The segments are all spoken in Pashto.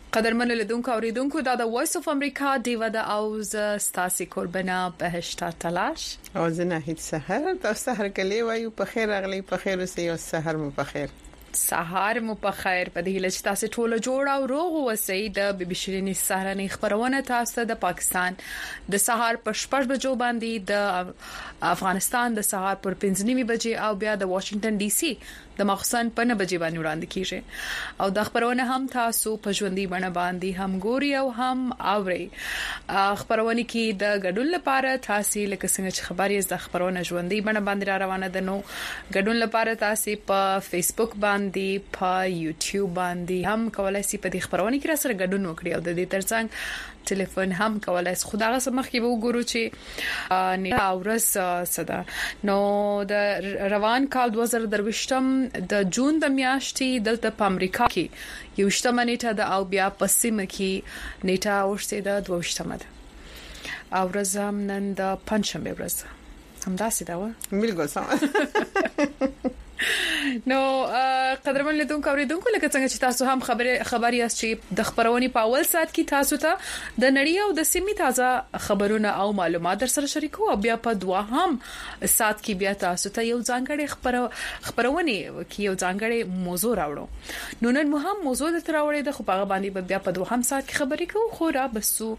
قدرمن لیدونکو اوریدونکو دا د وایس اف امریکا دیو د اوز ستاسي قربنا بهشتا تلاش او زنه هیڅ سحر تاسو سحر کلی وایو په خیر اغلی په خیر اوسې او سحر مو په خیر سهار مو په خیر په دې لچ تاسو ټول جوړ او روغ وسې د بي بي شيريني سهارني خبرونه تاسو د پاکستان د سهار په 6 بجو باندې د افغانستان د سهار پر 5:30 بجې او بیا د واشنگټن ډي سي د مخصن په 9 بجې باندې وړاندې کیږي او د خبرونه هم تاسو په ژوندۍ بڼه باندې هم ګوري او هم اوري خبرونه کې د ګډون لپاره تاسو لکه څنګه چې خبري د خبرونه ژوندۍ بڼه باندې را روانه ده نو ګډون لپاره تاسو په فیسبوک باندې په یوټیوب باندې هم کولای شئ په دې خبرونه کې را سره ګډون وکړئ او د دې ترڅنګ ټلیفون هم کولای شئ خدای سمخ کې به وګورو چې نه اورس صدا نو د روان کال 2023 د جون د میاشتې دلته په امریکا کې یو شتمنیټه د او بیا پسمه کې نیټه ورسته د 22 ده او ورځم نن د پنځمه ورځ هم داسې دا و بالکل سم نو قدرمن لیدونکو اوریدونکو لکه څنګه چې تاسو هم خبري یاست چې د خبرونې په اول سات کې تاسو ته د نړۍ او د سیمې تازه خبرونه او معلومات در سره شریکو او بیا په دوهم سات کې بیا تاسو ته یو ځانګړي خبرونه کې یو ځانګړي موضوع راوړو نو نن مهم موضوع د تراوړې د خو په باندې بیا په دوهم سات کې خبرې کوو خو را بسو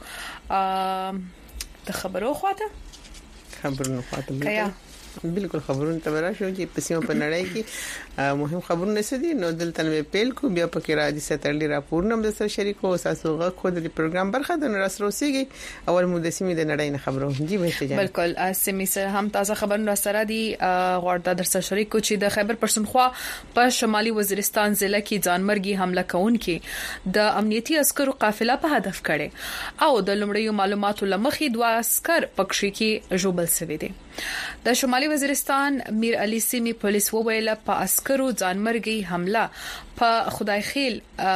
د خبرو خواته بالکل خبرونه تبرا شو چې پسیمه په نړۍ کې مهم خبرونه سدي نو دلته به پیل کو بیا پکې را دي ستړي راپور نم د سره شریکو تاسو غو خو د پروګرام برخه د راسروسيږي اول مو د سیمې د نړۍ نه خبرو جی به بالکل سیمې سره هم تازه خبرونه سره دي غوړه در سره شریکو چې د خیبر پښتونخوا په شمالي وزیرستان ضلع کې ځانمرګي حمله کوونکې د امنیتي عسکرو قافله په هدف کړي او د لمړیو معلوماتو لمخې دوه عسكر پکښې کې جوبل شوی دي د شمالي وزیرستان میر علي سیمې پولیس وویل په عسکرو ځانمرګي حمله په خدای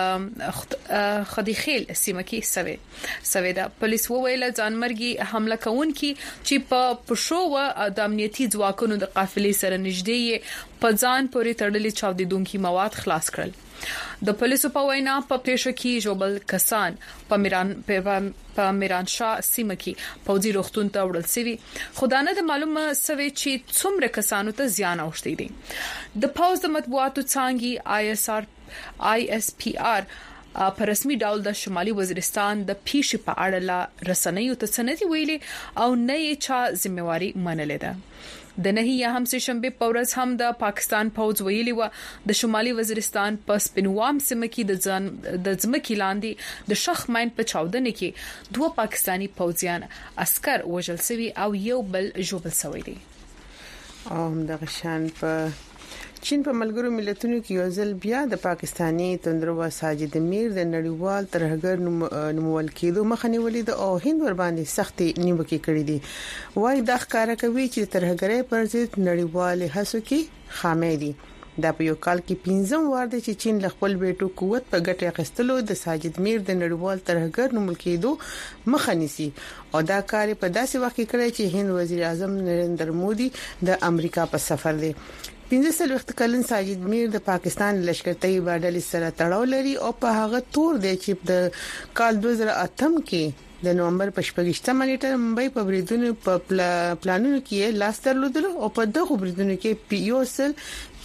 خیل سیمه کې سوي دا پولیس وویل ځانمرګي حمله کوونکي چې په پښو و د امنیتي ځواکونو د قافلې سره نږدې په ځان پورې تړلي چاودیدونکو مواد خلاص کړل د پولیسو په وینا په پیښه کې جوبل کسان په میران شاه سیمه کې پوځي روغتون ته وړل شوی خدانه د معلومه سوي چې څومره کسانو ته زیان اوښتي دي د پوز د مطبوعاتو څنګه ISPR په رسمي ډول د شمالي وزیرستان د پیښې په اړه رسنیو ته سندې ویلي او نه یې چا ذمہواری منلې ده د نهي یا هم شنبه پورز هم د پاکستان پوز ویلي و د شمالي وزیرستان په سپینوام سیمه کې د ځمکې لاندې د شخ ماین په چاودنه کې دوه پاکستانی پوځیان عسكر وژل شوی او یو بل جوبل شوی دی د غشان په چین په ملګرو ملتونو کې یو ځل بیا د پاکستانی تندرو ساجد میر د نړیوال ترهګر نومول کېدو مخنیولې د او هند ور باندې سختي نیوکه کړې دي وای د ښکارا کوي چې ترهګرۍ پر ضد نړیوال هڅو کې خامې دي دا په یو کال کې 15 وار دي چې چین له خپل بیٹو قوت په ګټه اخیستلو د ساجد میر د نړیوال ترهګر نومول کېدو مخنیسي او دا کار په داسې وخت کې کړی چې هند وزیر اعظم نریندر مودي د امریکا په سفر دی 15 وخت کلن ساجد میر د پاکستان لشکرتي باډل سره تړاو لري او په هغه تور دی چې د کال 2008 کې د نومبر په 28 نیټه ممبئی په بریدونو په پلانونو کې لاس درلودل او په دغه بریدونو کې پیوسل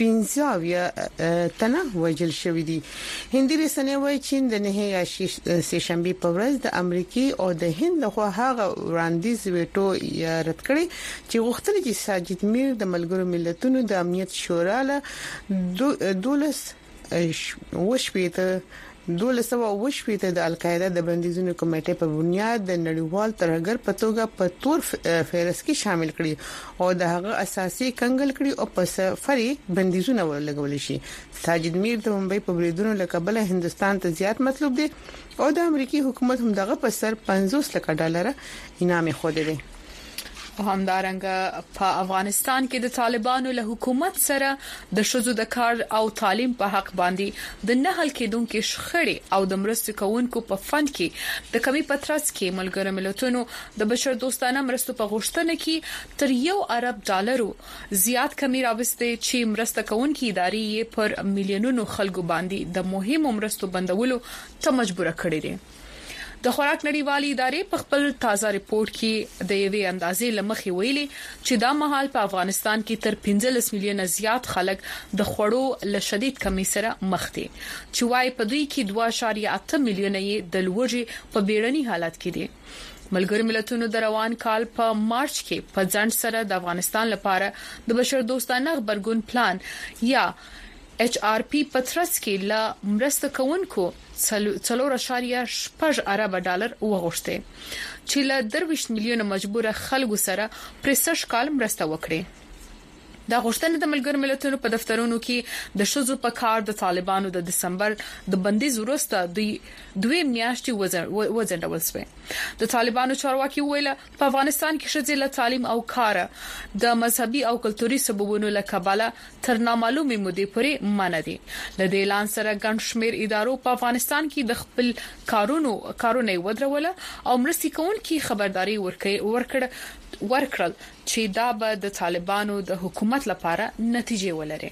15 تنه وژل شوې دي هندي رسنۍ وايي چې د نه یا سه شنبه په ورځ د امریکای او د هند لخوا هغه وړاندیز ویټو رد کړی چې غوښتل چې ساجد میر د ملګرو ملتونو د امنیت شورا له دولس وشپېته د القاعده د بندیزونو کمیټې په بنیاد د نړیوال ترهګر په توګه په تور فهرست کې شامل کړي او د هغه اساسي کنګل کړي او په سفري بندیزونه ولګول شي ساجد میر د ممبئی په بریدونو له کبله هندستان ته زیات مطلوب دي او د امریکای حکومت هم دغه په سر $50 لک انعام خوده دي او همدارنګه په افغانستان کې د طالبانو له حکومت سره د شذو د کار او تعلیم په حق باندې د نه حل کېدونکو شخړې او د مرستو کوونکو په فند کې د کمی پترس کې ملګرو ملتونو د بشر دوستانه مرستو په غوښتنه کې تر $1 ارب زیات کمی راوستي چې مرسته کوونکې ادارې پر میلیونونو خلکو باندې د مهمو مرستو بندولو ته مجبور کړي دي. د خوراک نړیوالې ادارې په خپل تازه ریپورت کې د یوې اندازې لمخې ویلي چې دا مهال په افغانستان کې تر 15 میلیونه زیات خلک د خوړو له شدید کمی سره مخ دي چې وايي په دوی کې 2.8 میلیونه یې د لوږې په بیړني حالت کې دي. ملګرو ملتونو د روان کال په مارچ کې په ځنډ سره د افغانستان لپاره د بشر دوستانه خبرګون پلان یا HRP پترس کې لا مرسته کوونکو 4.8 ارب ډالر وغوښته چې له 23 میلیونه مجبور خلکو سره پر سش کال مرسته وکړي. دا غوښتنه د ملګرو ملتونو په دفترونو کې د شذو په کار د طالبانو د دسمبر د بندیز وروسته د 2 میاشتې وځنډول شوه. د طالبانو چارواکي ویل په افغانستان کې شذې له تعلیم او کار د مذهبي او کلتوري سببونو له کبله تر نامعلومه مودې پورې منع دي. د دې اعلان سره ګڼ شمېر ادارو په افغانستان کې د خپل کارونه ودرول او مرستي کوونکي خبرداري ورکړل چې دا به د طالبانو د حکومت لپاره نتیجې ولري.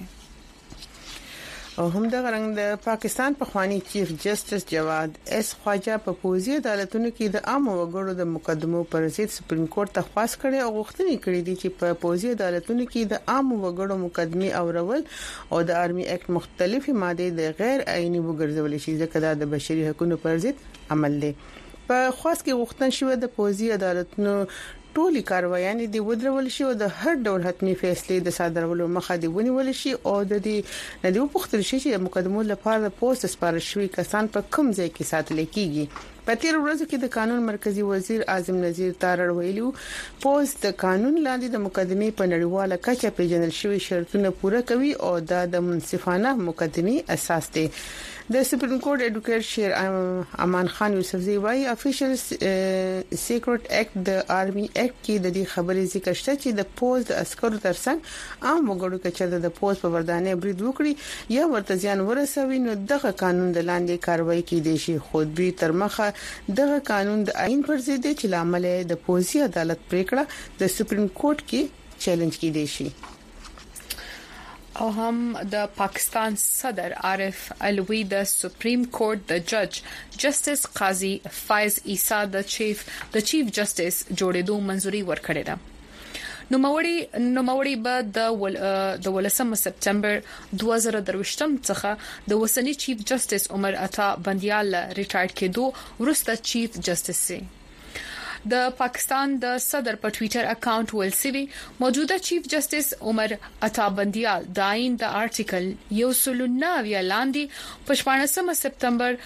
او هم د غرنګ د پاکستان پخوانی چیف جسټس جواد اس خواجه په پوزي عدالتونو کې د عام وګړو د مقدمو پر ضد سپریم کورټ ته خواست کړي او غوښتنې کړې دي چې په پوزي عدالتونو کې د عام وګړو مقدمه اورول او د آرمي اکټ مختلفي ماده د غیر آئینی وګرځول شي ځکه دا د بشري حقوقو پر ضد عمل دی. په خاص کې غوښتنه شوه د پوزي عدالتونو ټولي کاروایان دي ودرول شي او د هر ډول حتمي فیصله د صادرولو مخه دی ونیول شي او د دې ندیو پختل شي چې مقدمو لپاره پوسټ سپارل شوی کسان په کوم ځای کې ساتل کیږي. په تیر ورځ کې د قانون مرکزی وزیر اعظم نذیر تارړ ویلو پوسټ د قانون لاندې د مقدمې په نړیواله کچه پیژندل شوی شرطونه پوره کوي او د منصفانه مقدمې اساس دی. د سپریم کورټ ایډوکیټ شیر امان خان یوسفزئی وايي افیشل سیکریټ اکټ د آرمي اکټ کې د دې خبرې ذکر شته چې د پوز د عسکرو ترڅنګ عام وګړو کې د پوز په وردانې برید وکړي یا ورته ځان ورسوي نو دغه قانون د لاندې کاروایی کیدي شي. خود به تر مخه دغه قانون د آئین پر ضد دی چې لامل د پوزي عدالت پریکړه د سپریم کورټ کې چیلنج کیدي شي. او هم د پاکستان صدر عارف علوی د سپریم کورټ د جج جسټس قاضي فایز عیسی د چیف جسټس جوړېدو منځوري ورکړه ده. نوموړي به د 18 سپتمبر 2023 څخه د وسنی چیف جسټس عمر عطا بندیال ریټایر کېدو وروسته چیف جسټس سي. د پاکستان د صدر په ټوئیټر اکاونټ ولسوي موجوده چیف جسټس عمر عطا بندیال د آئین د آرټیکل 109 لاندې په 14 سپتمبر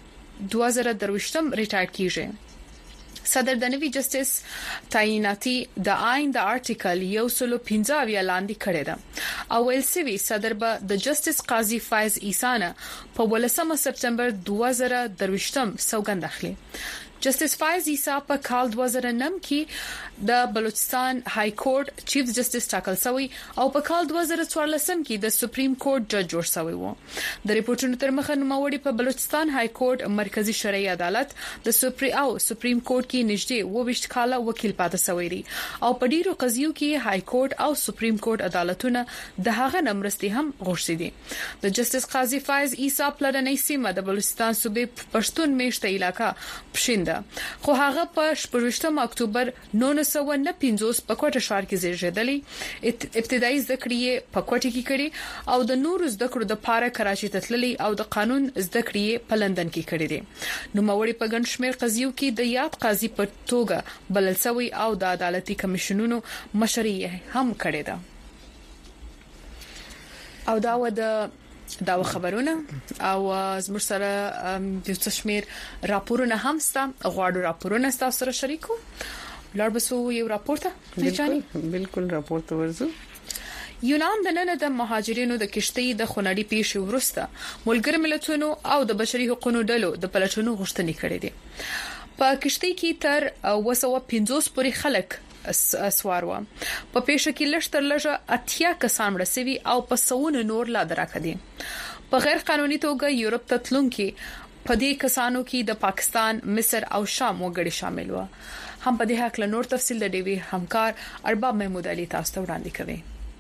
2023 ریټایر کیږي. صدر د نوي جسټس تعیناتي د آئین د آرټیکل 115 لاندې کړی ده او ولسوي صدر به د جسټس قاضي فایز عیسی په 18 سپتمبر 2023 سوګند اخلي. جسټس فایز عیسی په کال 2009 کې د بلوچستان های کورټ چیف جسټس ټاکل شوی او په کال 2014 کې د سپریم کورټ جج جوړ شوی وو. د ریپورتونو تر مخه نوموړي په بلوچستان های کورټ مرکزی شرعي عدالت د سپریم کورټ کې نږدې 22 کاله وکیل پاتې شوی دی او په ډیرو قضیو کې های کورټ او سپریم کورټ عدالتونه د هغه نمرستي هم غوښتي دي. د جسټس قاضي فایز عیسی پلرنۍ سیمه د بلوچستان صوبې پښتون میشته علاقہ پښینده خو هغه په 18 اکتوبر 1950 په کوټه ښار کې زیږیدلی. ابتدایي زده کړې په کوټه کې کړې او د نورو زده کړو د لپاره کراچي ته تللی او د قانون زده کړې په لندن کې کړې دي. نوموړي په ګڼ شمېر قضیو کې د یاد قاضي په توګه بلل شوی او د عدالتي کمیشنونو مشري هم کړې ده. او دا خبرونه او زموږ سره د تشمیر راپورونه هم ستاسو غواړو راپورونه تاسو سره شریکو. لړبسو یو راپورته نه بالکل راپورته ورزو. یونان د نن د مهاجرینو د کشتۍ د خونړۍ پیښې وروسته ملګری ملتونو او د بشري حقوقو ډلو د پلټنو غوښتنې کړې دي. په کشتۍ کې تر 250 پورې خلک سوار و په پیښه کې لشتر لږه اتیا کسان مرسوي او په سونه نور لا دراکدي په غیر قانوني توګه یورپ ته تلونکي په دې کسانو کې د پاکستان، مصر او شام وګړي شامل و. هم په دې حق له نور تفصيل د ډیوی همکار ارباب محمود علي تاسو ته وړاندې کوي.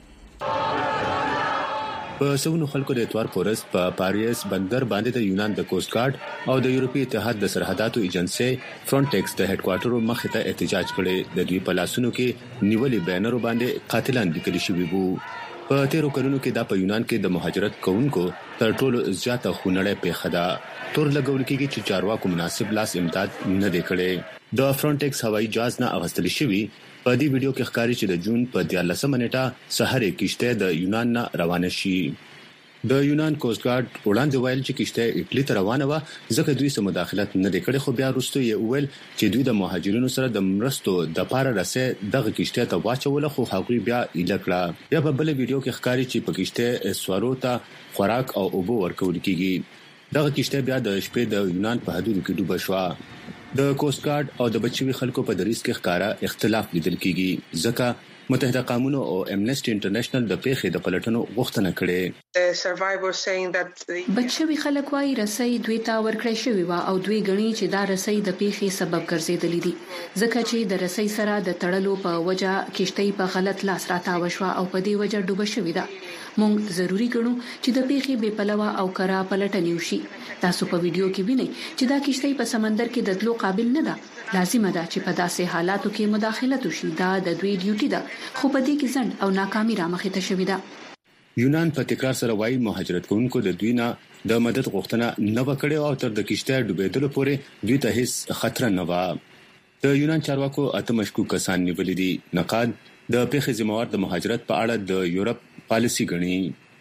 په سونو خلکو د اتوار پورس په پاریس بندر باندې د یونان د کوست ګارد او د یورپی اتحاد د سرحداتو ایجنسی فرونټیکس د هډ کوارټر مخې ته احتجاج کړي. د دوی په لاسونو کې نیولې بینر باندې قاتلان لیکل شوی وو. په تیرو کلونو کې د یونان کې د مهاجرت کوونکو تر ټولو زیاته خونړې پیښه ده. تور لګول کېږي چې چارواکو مناسب لاس امداد نه دی کړی. د فرونټیکس هوایي جهاز نه اغستل شوی په دې ویډیو کې ښکاري چې د جون په 14 نیټه سحر کشته د یونان نه روانه شي. د یونان کوست ګارد وړاندې ویل چې کشته ایټلی ته روانه و ځکه دوی سم مداخلت نه دی کړی، خو بیا وروسته یې ویل چې دوی د مهاجرینو سره د مرستو د پاره رسې دغه کشته ته واچول، خو هغوی بیا الکړه. بیا په بل ویډیو کې ښکاري چې په کشته سوارو ته خوراک او اوبه ورکول کیږي. دغه کشته بیا د شپې د یونان په حدودو کې ډوبه شو. د کوست ګارد او د بچوي خلکو په دریس کې ښکارا اختلاف لیدل کیږي ځکه متحده قومونو او امنسټي انټرنیشنل د پیښې د پلټنو غوښتنه کړې. بچوي خلک وايي رسۍ دوی ته ورکړې شوې و او دوی غني چې دا رسۍ د پیښې سبب ګرځېدلې دي ځکه چې د رسۍ سره د تړلو په وجه کشتۍ په غلط لاس راتاو شو او په دې وجه ډوبه شوې ده. مونږ ضروری ګڼو چې د پیښې بې پلوه او کرا پلټنې وشي. تاسو په ویډیو کې وینئ چې دا کشتۍ په سمندر کې د تلو قابل نه ده. لازمه ده چې په داسې حالاتو کې مداخلت وشي. دا د دوی ډیوټي ده، خو په دې کې ځنډ او ناکامي رامخې ته شوې ده. یونان په تکرار سره وايي مهاجرت کوونکو د دوی نه د مدد غوښتنه نه وکړي او تر د کشته ډوبېدلو پورې دوی ته هیڅ خطر نه و. د یونان چارواکو اته مشکوک کسان نیولې دي. نقاد د پیښې ذمہوار د مهاجرت په اړه د یورپ پالیسی غني.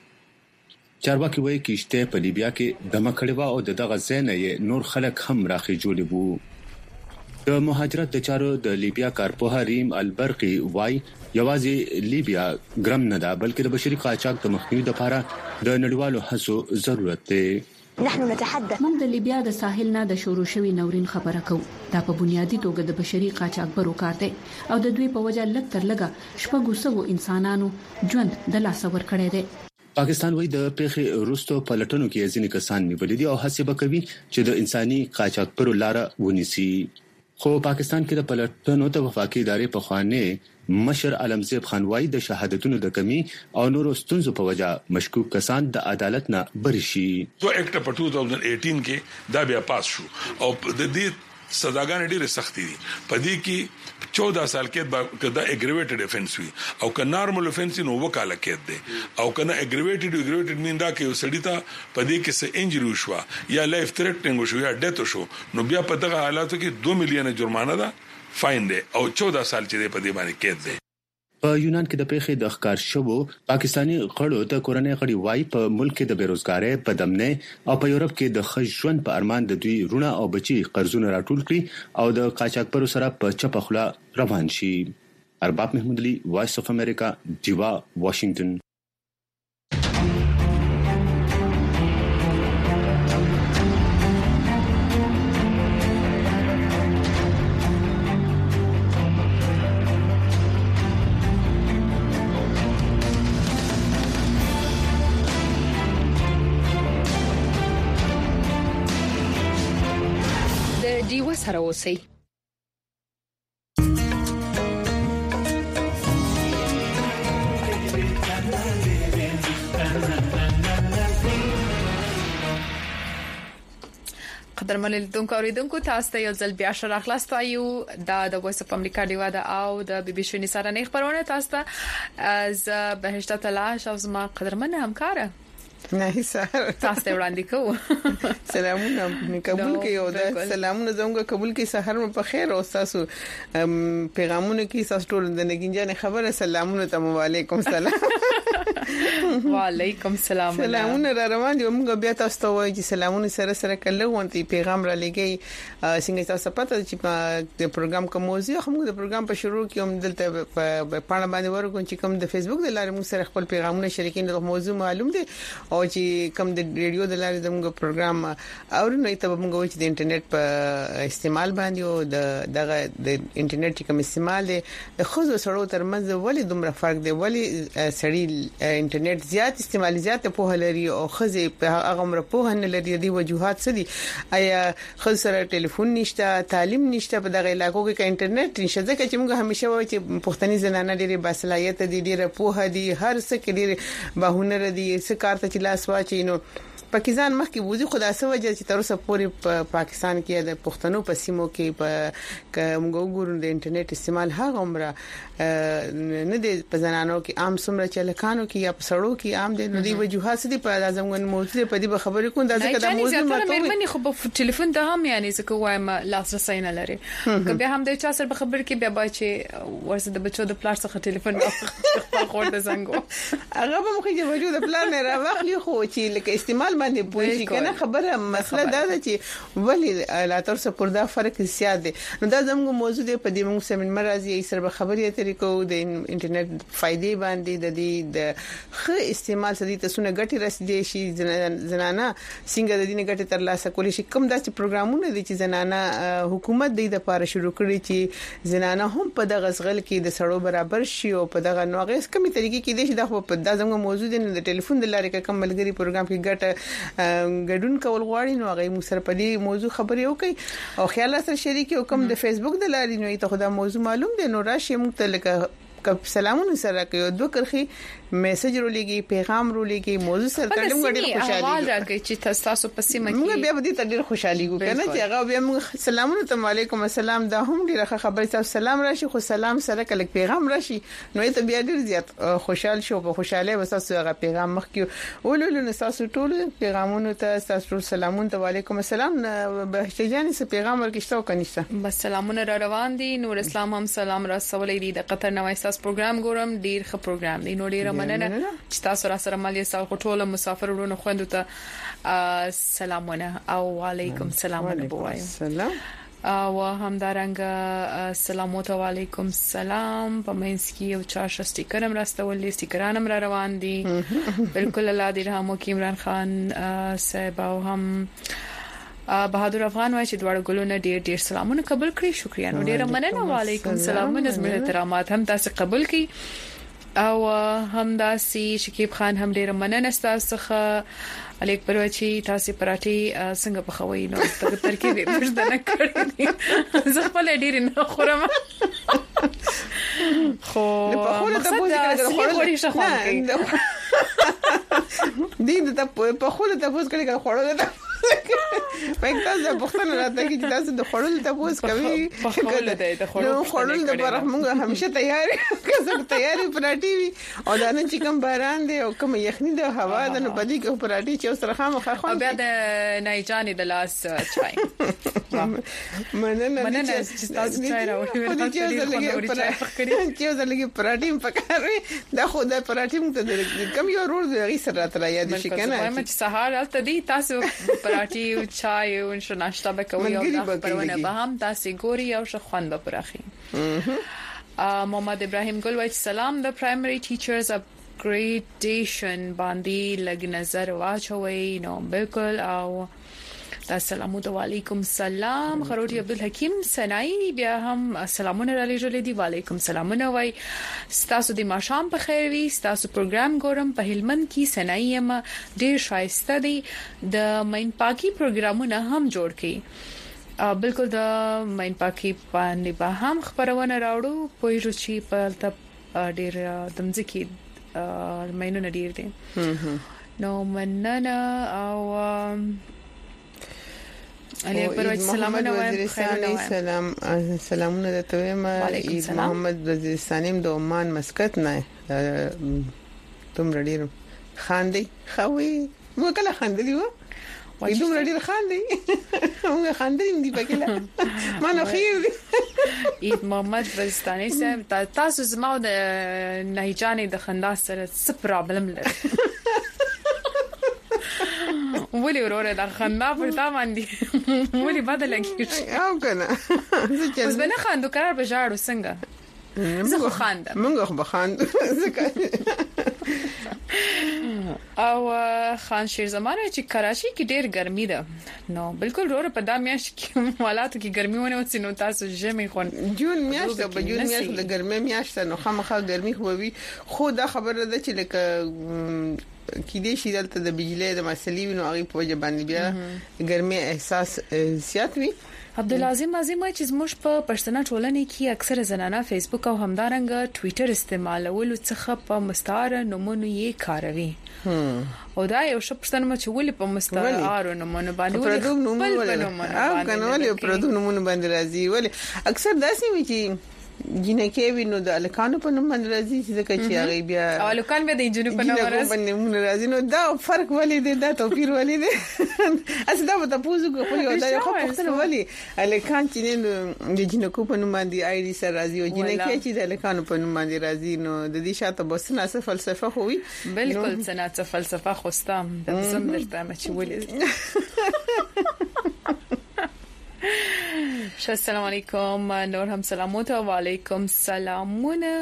چارواکي وایي کشته په لیبیا کې دمه کړې و او دغه ځای نه نور خلک هم راخي جوړي وو. د مهاجرت د چارو د لیبیا کارپوه ریم البرقي وایي یوازې لیبیا ګرم نه ده بلکې د بشري قاچاق د مخنیوي لپاره د نړیوالو هڅو ضرورت دی. موږ د لیبیا د ساحل نه د شروع شوی نورین خبره کوو. دا په بنیادی توګه د بشري قاچاقبرو کار دی او د دوی په وجه لږ تر لږه شپږ سوه انسانانو ژوند د لاس ور کړی دی. پاکستان وایي د پیښې وروسته پلټنو کې ځینې کسان نیولې دي او هڅه وکوي چې د انساني قاچاقبرو لار ونیسي. خو پاکستان کې د پلټنو د وفاقي ادارې په خوانه مشر علمزیب خان وایي د شهادتونو د کمی او نورو ستونزو په وجه مشکوک کسان د عدالت نه بری شي. تو اکټ په 2018 کې دا بیا پاس شو او د دې سزاګانې ډېرې سختې دي. په دې کې 14 سال کې دا اګریویټډ افنس وي او که نارمل افنس نو وکاله کې دي او کنه اګریویټډ مين دا کې وسړی ته په دې کې څه انجری شو یا لایف تھریټنینګ شو یا ډیث شو نو بیا په دغه حالاتو کې 2 میلیون جرمانه ده فاین دی او 14 سال چې په دې باندې کې دي. په یونان کې د پیښې د ښکار شوو پاکستانی غړو ته کورنۍ غړي وایي په ملک کې د بیروزګارۍ په دمنه او په یورپ کې د ښه ژوند په ارمان د دوی رونه او بچي قرضونه راټول کړي او د قاچاقبرو سره په چپه خوله روان شي. ارباب محمود علي، وایس اف امریکا، دیوا، واشنگټن. دیوا سره اوسئ. قدرمن لیدونکو اوریدونکو تاسو ته یو ځل بیا شر اخلاص تایو د وایس اف امریکا دیوا د او د بي بي سي نسارنې خبرونه تاسو ته از بهشته تلاش او زما قدرمن همکار نه سره تاسو ته وړاندې کوم. سلامونه قبول کړئ او د سلامونه زموږ قبول کړئ. سحر مو په خیر او تاسو پیغامونه کې تاسو ټول د نګینجان خبره سلامونه ته وعلیکم السلام. وعلیکم السلام. سلامونه را روان دي. موږ بیا تاسو ته وایو چې سلامونه سره کله وانتي پیغام را لګي څنګه تاسو پته چې د پروګرام کوم موضوع هم د پروګرام په شروع کې هم دلته په پاڼه باندې ورغون چې کوم د فیسبوک د لارې موږ سره خپل پیغامونه شریکین د موضوع معلوم دي او چې کوم د ریډیو د لارې زموږ پروګرام اورنه ته موږ وایو چې د انټرنیټ په استعمال باندې او د انټرنیټ کوم استعمال دي د خوځو سره ترمنځ ولې دومره فرق دی، ولې سړی انټرنیټ زیات استعمال زیات په لري او خزه په هغه عمر په نه لري دي وجوهات څه دي؟ آیا خزه سره ټلیفون نشته، تعلیم نشته په دغه علاقو کې انټرنیټ نشته؟ ځکه چې موږ همیشه وایو چې پښتني زنانه ډېری باصلاحیت دي، ډېر په دي، هر څه کې ډېر بهونه دي، څه کار ته چې لاس واچي نو پاکستان مخکې وځي خدا سوجه چې تر اوسه پورې په پاکستان کې د پښتنو په سیمو کې په موږ د انټرنیټ استعمال هغه عمره نه د پزنانو کې عام سمره چې لکانو کې یا په سړو کې عام دي نو دی وجوهات دي په لازم موضوع په دې خبرې کوم دا ځکه د موضوع مې خو په ټلیفون ته هم یعنی ځکه وایم لاسرسي نه لري که به هم د چا سره په خبر کې بیا چې ورسره د بچو د پلار څخه ټلیفون خپل خور د زنګو هغه به مخې چې وجود د پلار نه راوخلی خو چې لکه استعمال باندې پوښتنه کنه خبره مسله دا ده چې ولی لا تر څه پر دا فرق زیات دي نو دا زموږ موضوع دی په دې موږ سیمین مرزي سره خبرې طریقو د انټرنیټ فائدې باندې د دې د خ استعمال سدي تاسو نه ګټي رسیدي شي زنانه څنګه د دې نه ګټي تر لاسه کولی شي کوم داسې پروګرامونه دي چې زنانه حکومت د لپاره شروع کړی چې زنانه هم په دغه غزغل کې د سړو برابر شي او په دغه نوغه کمی طریقې کې دي چې دا په دغه موضوع دی د ټلیفون د لارې کوم ملګری پروګرام کې ګټه ګډون کول غواړي نو هغه موږ سره په دې موضوع خبرې وکړي او خیال سره شریک او کوم د فیسبوک د لارې نو ته خدا موضوع معلوم دي نو راشي موږ ته لکه سلامونه سره کوي دوه کرخي میسج رولېږي پیغام رولېږي موضوع سره تړم غړي خوشالي راځي چې تاسو په سیمه کې موږ بیا دې تړل خوشالي کو کنه چې هغه بیا موږ سلامونه علیکم السلام دا هم ډیره خبره تاسو سلام راشي خو سلام سره کله پیغام راشي نو ته بیا ډیر زیات خوشحال شو په خوشاله وساسو هغه پیغام مخ کې ولول نو تاسو ټول پیغامونه ته تاسو سلامونه علیکم السلام به شجاني څه پیغام ورکشتو کنيشته بس سلامونه را روان دي نور اسلام هم سلام را سوالې دي د قطر نوای تاسو پروګرام ګورم ډیر ښه پروګرام دی نو ډیر مننه چې تاسو را سره مالي سال ټول مسافر ورونو خويندو ته سلامونه او علیکم السلام وبوایو سلام او همدارنګه سلام علیکم سلام په منځ کې یو چا سټیکر هم راستول دي سټیکران هم را روان دي بالکل الله دې رحم وکړي عمران خان صاحب او هم بهادر افغان وای چې دواړو ګلونه ډیر سلامونه قبول کړی شکریا نو ډیر مننه وعلیکم السلام نظم احترامات هم تاسو قبول کړئ او همداسي شکیب خان هم ډیر مننه تاسو څخه الیک پروچی تاسو پراټي څنګه پخوي نو ترکیب یې پرځ نه کړی زه خپل ډیر نه خورم خو په خوله ته پوزي کوي دې ته په خوله ته پوز کوي خوړل پېکتاز د پښتنو راته کې چې تاسو د خړل ته پوس کوي کله د خړل د بارخ موږ همیشه تیاری کزه تیاری پراټي وي او دا نن چې کوم باران دی او کوم یخني د هوا د نو بدی کې پراټي چې سره خامخا خو بیا د نایجانې د لاس چای مننه چې تاسو چای راوړئ چې زلګي پراټي پکاروي دا خو د پراټي موږ کم یو رول دی سره تر یاد شي کنه چې سهار الته دی تاسو پراټي او چای او ناشته به کوي او دا پرونه به هم تاسو ګوري او ښه خوند به پراخي محمد ابراهيم ګل وای سلام د پرایمري ټیچرز اپګریډیشن باندې لګ نظر واچوي نو بالکل او السلام علیکم سلام خروټي عبدالحکیم سنای بیا هم سلامونه را لېږلې دي وعلیکم سلامونه وای ستاسو د ماشام په خیر وي ستاسو پروګرام ګورم په هلمند کې سنای ما ډیر شایسته دي د مین پاکي پروګرامونه هم جوړ کړي بالکل د مین پاکي باندې به هم خبرونه راوړو پوه شو چې په ډیر دمځکي مینونه ډیر دي نو مننه او علي پروت سلامونه وایم سلام سلامونه د تویما عید محمد وزیرستانیم د عمان مسقط نه تم رډیر خاندي خوي مو کله خاندلی و دوم ردی خاندي موږ خاندیم دی پکې ما نو خیر دی اید محمد بلستانی صاحب تاسو زما د نهجانې د خندا سره څه پرابلم لري ولې وروره د خندا پر تا باندې ولې بدل کیږي او کنه اوس به نه خاندو قرار به جاړو څنګه زه خاندم موږ خو بخاند او خان شیر زمانه چې کراچي کې ډېر ګرمي ده نو بالکل وروره په دا میاشت کې حالاتو کې ګرمي ونه وڅ نو تاسو ژمي خون جون میاشت د ګرمي میاشت نو خامخا ګرمي خو وي خو دا خبره ده چې لکه کې دې شي دلته د بجلی د مسلې نو هغه په وجه باندې بیا ګرمي احساس زیات وي عبدالعظیم عظیم چې زموږ په پښتنه ټولنه کې اکثر زنانه فیسبوک او همدارنګ ټوئیټر استعمالولو څخه په مستعار نومونو یې کاروي او دا یو څه پښتنه چې ولې په مستعار نومونو باندې پردوم نومونه او کنه ولې پردوم نومونه باندې راځي ولې اکثر داسې وي چې جنکه وینو د الکانو په نوم باندې راځي چې هغه بیا الکان به د جنو په نوم راځي نو دا فرق ولې دی دا توپیر ولې دی اصل دا په تاسو کو خو دا یو خپل ولې الکان چې د جنکو په نوم باندې آیډي سره راځي او جنکه چې د الکانو په نوم باندې راځي نو د دې شاته بوسنه څه فلسفه خو وي بالکل څه فلسفه خوستم د زم درته چې ولې السلام علیکم نور هم سلامات و علیکم سلامونه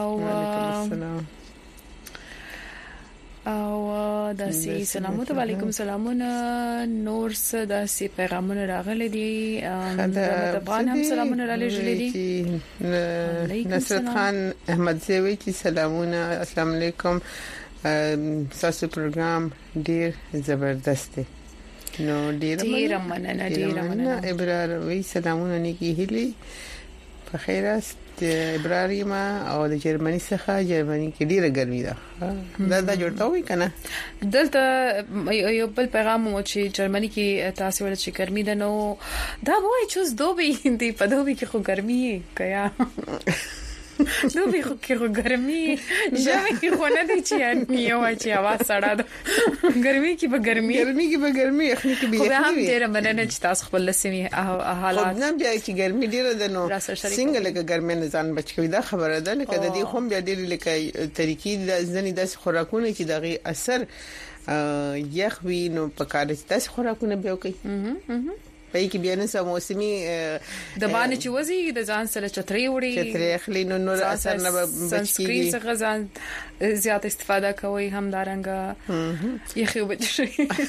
او داسي سلامات و علیکم سلامونه نور څه داسي پیغامونه راغلي دي افغان هم سلامونه را لېږلي دي نصرت خان احمد زوی چې سلامونه السلام علیکم تاسو پروګرام ډیر زبردست دی نو ډیر مننه ابرار وی سلامونه نیکی هلی په خیر است ابرار ما او د جرمني څخه جرمني کې ډیره ګرمي ده دا جوړته وي کنه دلته یو بل پیغام مو چې جرمني کې تاسو ول چې ګرمي ده نو دا وای چې دوبي دی په دوبي کې خو ګرمي کیا دوبي خو کې خو ګرمي ژمي کې خو نه دی چې یو چې هوا سړه ده ګرمي کې به ګرمي اخني کې به هم ډیره مننه چې تاسو خپل لسمي حالات نه بیا چې ګرمي ډیره ده نو څنګه لکه ګرمي نه ځان بچ کوي دا خبره ده لکه د دې هم بیا ډیر لکه طریقې د ځنې د خوراکونو چې دغه اثر یخ وی نو په کار چې تاسو خوراکونه بیا کوي پای کې بیا نه موسمي د باندې چې وځي د ځان سره چتري وړي خلی نو نور اثر نه بچي څخه ځان زیات استفاده کوي هم دارنګه یخي وبچي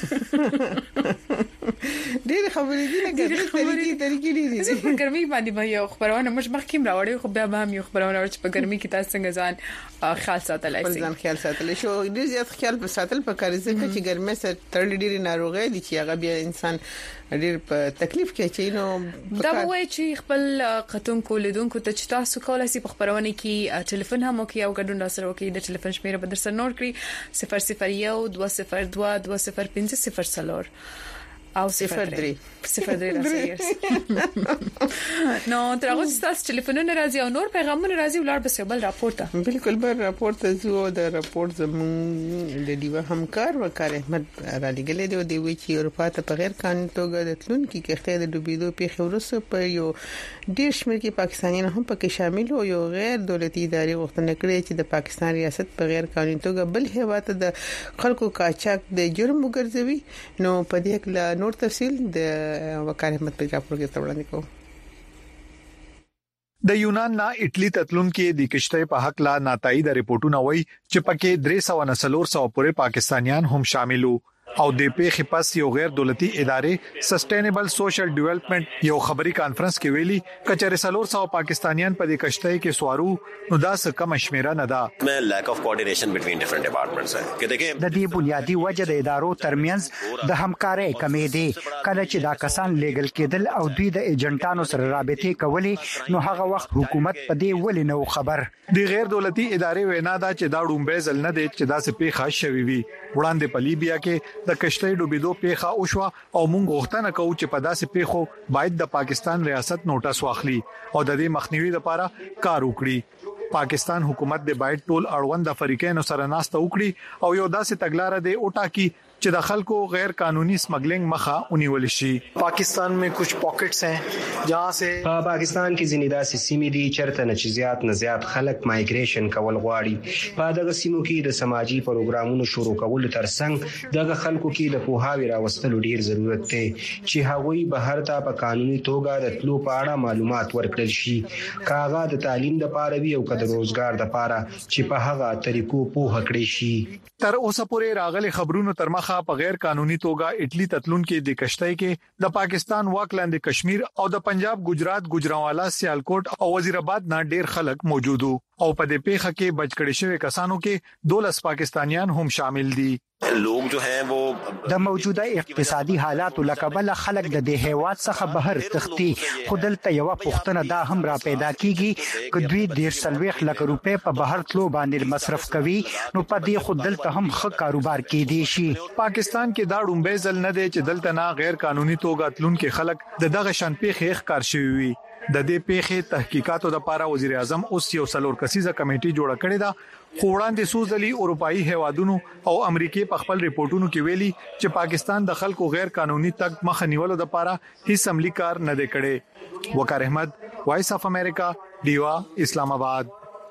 ډېر خبرې دي لکه طریقې دي په ګرمي باندې به یو خبرونه مش مخکیم راوړي خو بیا هم یو خبرونه ورچ په ګرمي کې تاسو څنګه ځان خیال ساتلای شئ ځان خیال ساتل شو ډېر زیات خیال په ساتل په کار ځکه چې ګرمي سره تړلې ډېری ناروغي دي چې هغه بیا انسان ډېر په تکلیف کې چې نو دا وایي چې خپل قطن کولیدونکو ته چې تاسو کولای شئ په خبرونه کې ټلیفون هم وکي او ګډون سره وکي د ټلیفون شمیره به در سره نوٹ کړئ 001202050 او 03 راځي نو ترغه تاسو ټلیفونونه راځي او نور پیغامونه راځي ولر بس یو بل راپورته بالکل بل راپورته زو د راپورت زمون د دیو همکار وکړ احمد را لګلې دی د وی چې اروپا ته په غیر قانوني توګه د تلون کې کښته د ډوبېدو په خورسه په یو ډیر شمېر کې پاکستانیان هم پکې شامل او یو غیر دولتي ادارې غوښتنه کړې چې د پاکستان ریاست په غیر قانوني توګه بل هیواد د خلکو قاچاق د جرم وګرځوي نو په دې کې نور تفصیل د وکړ احمد په راپور کې وړاندې کوم د یونان نه اټلی تتلون کې د کشته په حق لا ناتایید ریپورتونه وایي چې پکې 300 پورې پاکستانیان هم شاملو او د پیښې پس یو غیر دولتي ادارې سسټینبل سوشل ډیولپمنٹ یو خبري کانفرنس کې ویلي کچره 300 پاکستانیان په دې کشته کې سوارو نو دا څه کم شمیره نه ده مې لاک اف کوارډینیشن بټوین ډیفرنٹ ډپارټمنټس کې دغه د دې بنیادی وجه د ادارو ترمنځ د همکارۍ کمی دي کله چې دا کسان لیګل کېدل او دوی د ایجنټانو سره رابطې کولې نو هغه وخت حکومت په دې ولې نو خبر د غیر دولتي ادارې وینا دا چې دا ډومبه ځل نه دي چې دا څه پیښه شوي وي وړاندې په لیبیا کې د کشته ډوبېدو پیښه وشوه او موږ غوښتنه کوو چې په داسې پیښو باید د پاکستان ریاست نوټس واخلي او د دې مخنیوي لپاره کار وکړي پاکستان حکومت د باید ټول اړوند فریقینو سره ناسته وکړي او یو داسې تګلارې د اوټا کې چې د خلکو غیر قانوني سمګلینګ مخه ونیول شي. पाकिस्तान में कुछ पॉकेट्स हैं जहां से पाकिस्तान کې ځینې داسې سیمې دي چرته نه چې زیات خلک مایګریشن کول غواړي. په دغه سیمو کې د سماجی پروګرامونو شروع کول ترڅنګ دغه خلکو کې د پوهاوی راوستلو ډیر ضرورت دی چې هغوی بهر ته په قانوني توګه د تلو په اړه معلومات ورکړل شي. کاغه د تعلیم لپاره وي او د روزګار لپاره چې په هغه طریقو پوهه کړی شي. تر اوسه پورې راغلي خبرونو تر مخه په غیر قانوني توګه اټلی تتلون کې د کشتۍ کې د پاکستان واکلاند کشمیر او د پنجاب گجرات گوجرانوالا سیالکوټ او وزیرآباد نه ډیر خلک موجود او په دې پیښه کې بچ کړي شوی کسانو کې 12 پاکستانیان هم شامل دي. लोग जो हैं वो د موجوده اقتصادي حالات لکبل خلک د دې هیواد څخه بهر تختی خودلته یو پښتنه دا هم را پیدا کیږي چې دوی 1.5 لک روپے په بهر تلو باندې مصرف کوي نو په دې خودلته هم ښه کاروبار کوي شي. پاکستان کې دا ډومبې ځل نه دی چې دلته نه غیر قانوني توګه تلون کې خلک د دغه شان پیښې ښکار شوی وي. د دې پیښې تحقیقاتو لپاره وزیر اعظم اوس یو څلور کسیزه کمیټه جوړه کړې ده. خو وړاندې سوزلي اروپאי هوادونو او امریکای په خپل ریپورتونو کې ویلي چې پاکستان د خلکو غیر قانوني تګ مخه نیولو لپاره هیڅ عملی کار نه دی کړی. وقار احمد، وایس اف امریکا، ډیوا، اسلام آباد.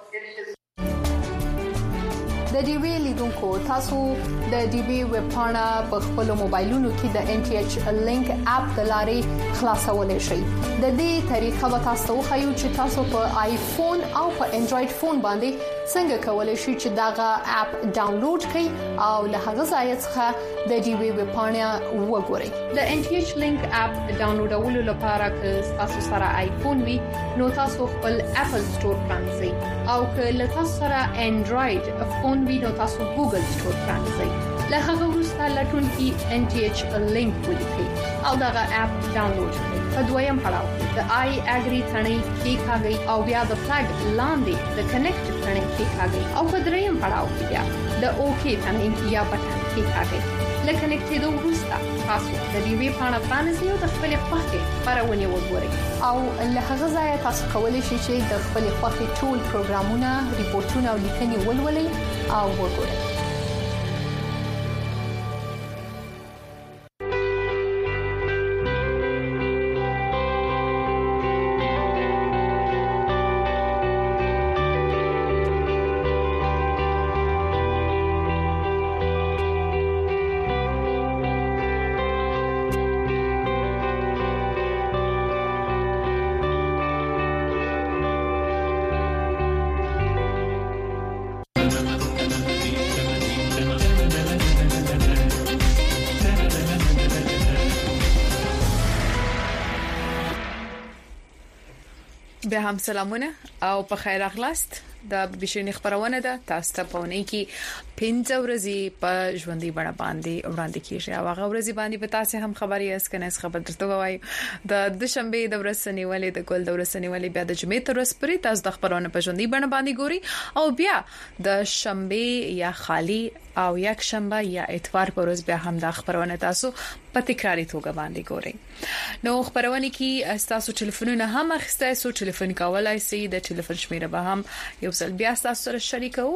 د ډي وی لیدونکو تاسو د ډي وی ویب پاڼه په خپل موبایلونو کې د ان ټي ایچ لینک اپ د لارې خلاصولای شئ. د دې طریقه به تاسو خو چې تاسو په آیفون او په انډراید فون باندې څنګه کولای شئ چې داغه اپ ډاونلوډ کړئ او له هغه ځای څخه د ډي وی ویب پاڼه وګورئ. د ان ټي ایچ لینک اپ ډاونلوډولو لپاره که تاسو سره آیفون وي نو تاسو خپل اپل سٹور پرانځئ او که له تاسو سره انډراید فون ویډیو تاسو ګوګل سٹور پرانځئ. له هغه وروسته لټون کې ان ټي ایچ لینک ولیکئ او دغه اپ ډاونلوډ کړئ. په دویم پړاو کې د آی اګری ثنې کلیک کړئ او بیا د فلګ لاندې د کنیکټ ثنې کلیک کړئ او په دریم پړاو کې بیا د اوکی ثنې یا بټن کلیک کړئ. لکه نکټېدو وروسته تاسو د دې وی پاڼه پرانیزئ او د خپل خوښې خبرونه وګورئ او له هغه ځای تاسو کولی شئ چې د خپل خوښې ټول پروګرامونه، ریپورتونه او لیکنې ولولئ او وګورئ. به هم سلامونه او په خیر اخلاست. د بشري خبرونه ده تاسو ته پونه کې 15 ورځې په ژوندۍ بڼه باندې وړاندې کیږي او هغه ورځې باندې په تاسو هم خبري اس کنه خبر درته وایي د شنبه د ورځې ولې د ګل د ورځې ولې بیا د جمعې تر ورځې پرې تاسو د خبرونه په ژوندۍ بڼه باندې ګوري او بیا د شنبه یا خالی او یک شنبه یا اتوار پر ورځ بیا هم د خبرونه تاسو په تکراری توګه باندې ګوري. نو خبرونه کې تاسو ټلیفونونه هم اخیستای سو ټلیفون کولای شئ د ټلیفون شمیره به هم یو ځل بیا تاسو سره شریکو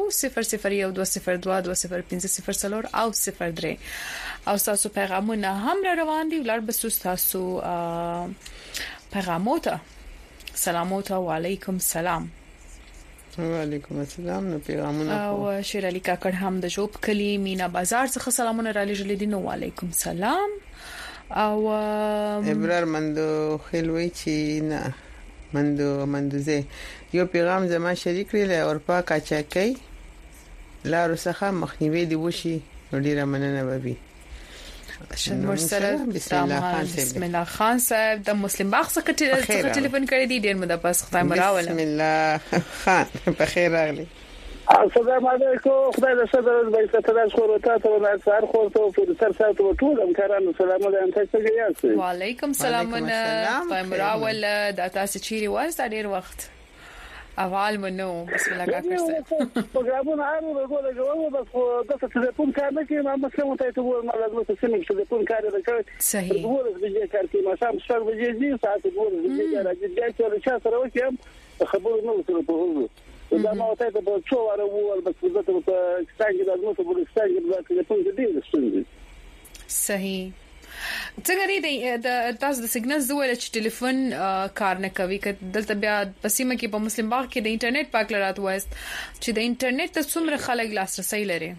0012020500 او 03 او تاسو پیغامونه هم را روان دي ولر بس تاسو پیغاموته سلاموته و علیکم سلام. وعلیکم السلام. نو پیغامونه او شیر علی کاکړ هم د جوب کلی مینا بازار څخه سلامونه را لېږل دي. نو وعلیکم سلام. او ابرار مندو خلوی چی نه مندوزه یو پیغام زما شریک لري او په کاچاکي لارو څخه مخنیوي دی وشي ډیره مننه وبي. مرسله بسم الله خان صاحب د مسلم باغ څخه ټلیفون کړی دی ډیر مده پس خدای مراوله. بسم الله خان په خیر راغلی. السلام علیکم. خدای دې ستاسو د ستاسو خورته ته د سر خورته په سر ساتو ټول همکارانو سلام علیکم. تاسو څنګه یاست؟ وعلیکم السلام. خدای مراوله د تاسو چیرې واسه ډیر وخت اول منو بسم الله کاکړ صاحب پروګرامونه هارو ورغله غوړو بس د ټلیفون کار نه کوي. ما مسلمان ته ته وایي ما لازم ته سمې ټلیفون کار نه کوي. صحیح ورځ به کار کوي. ما شام 4 بجې دي ساعت ورځ به راځي چې چا سره وکم خبرو نو سره په هوځو دا ما ته په څو واره وول بس په څنګه د موږ په څنګه د ټلیفون دې ستونزې صحیح. څنګه د تاسو د سیګنل زویل چې ټلیفون کار نه کوي کله دلته بیا پسیمه کې په مسلم باغ کې د انټرنیټ پاک لرات وایست چې د انټرنیټ ته څومره خلک لاسرسي لري.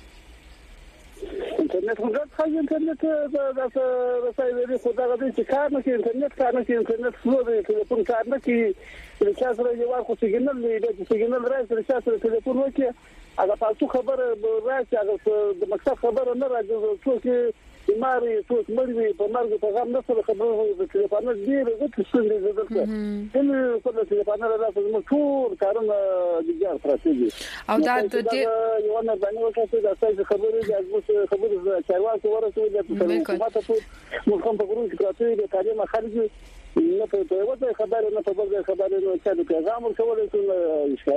انټرنیټ موږ خو انټرنیټ د رسای لري خو دا غوډي چې کار نه کوي انټرنیټ فلو دی ټلیفون کار نه کوي چې چا سره یو خو سیګنل دی چې سیګنل راځي چې سره ټلیفون وکړي هغه تاسو خبر راځي هغه د مقصد خبر نه راځي څوک ماري څوک مړوي په مرګ په غم نه سره خبرې د ټلیفون ډیر د څه دې دلته نو په ټلیفون راځي موږ ټول کارونه د ځان پراته او دا د یو نه باندې وکړه د اساس خبرې د ازموس خبرې د چارواکو ورسوي د حکومت په موږ هم په ګروپ کې پراته د تعلیم خارجي نه په یوه خبره نه په بل خبره نه چې د پیغام ورکول شي